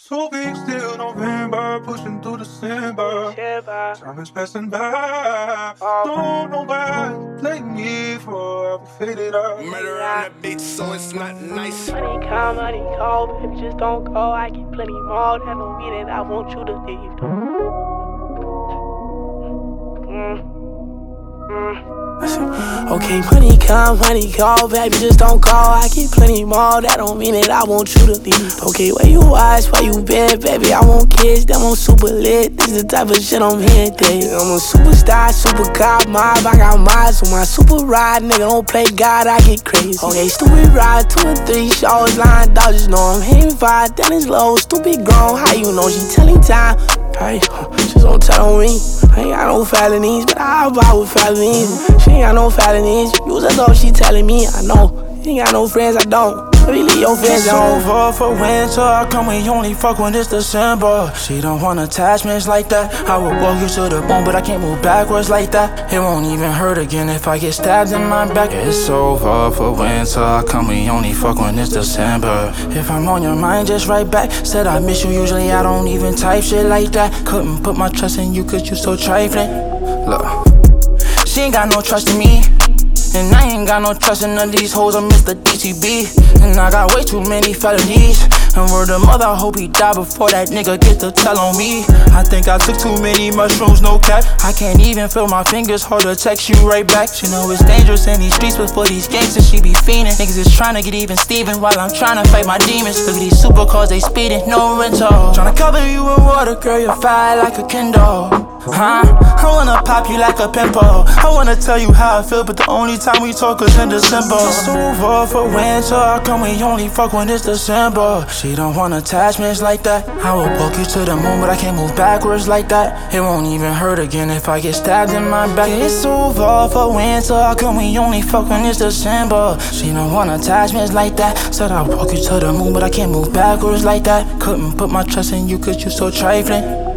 2 weeks till November, pushing through December. Time is passing by. Don't know why you play me for. I'll be faded out. Murder on the beat, so it's not nice. Money call, baby, just don't go. I get plenty more. That don't mean that I want you to leave, Okay, money call, baby, just don't call. I get plenty more, that don't mean that I want you to leave. Okay, where you watch, where you been, baby, I want kids, them on super lit. This is the type of shit I'm here today. I'm a superstar, super cop mob, I got mods on my super ride, nigga, don't play God, I get crazy. Okay, stupid ride, 2 or 3 shows, line dodges, know I'm hitting 5, then it's low, stupid grown, how you know she telling time? Hey, just don't tell on me. I ain't got no felonies, but I buy with felonies. She ain't got no felonies. Use her though, she telling me. I know. You ain't got no friends, I don't. Maybe leave your friends it's on. Over for winter, how come we only fuck when it's December? She don't want attachments like that. I would walk you to the bone, but I can't move backwards like that. It won't even hurt again if I get stabbed in my back. It's over for winter, how come we only fuck when it's December? If I'm on your mind, just write back. Said I miss you, usually I don't even type shit like that. Couldn't put my trust in you cause you so trifling. Look, she ain't got no trust in me, and I ain't got no trust in none of these hoes. I'm Mr. DTB, and I got way too many felonies. And word of mother, I hope he die before that nigga get to tell on me. I think I took too many mushrooms, no cap. I can't even feel my fingers, hard to text you right back. She know it's dangerous in these streets, but for these gangsters she be fiending. Niggas is trying to get even Steven while I'm trying to fight my demons. Look at these supercars, they speeding, no rental. Tryna cover you with water, girl, you're fire like a Kindle. Huh? I wanna pop you like a pimple. I wanna tell you how I feel, but the only time we talk is in December. It's over for winter, how come we only fuck when it's December? She don't want attachments like that. I will walk you to the moon, but I can't move backwards like that. It won't even hurt again if I get stabbed in my back. It's over for winter, how come we only fuck when it's December? She don't want attachments like that. Said I'll walk you to the moon, but I can't move backwards like that. Couldn't put my trust in you cause you so trifling.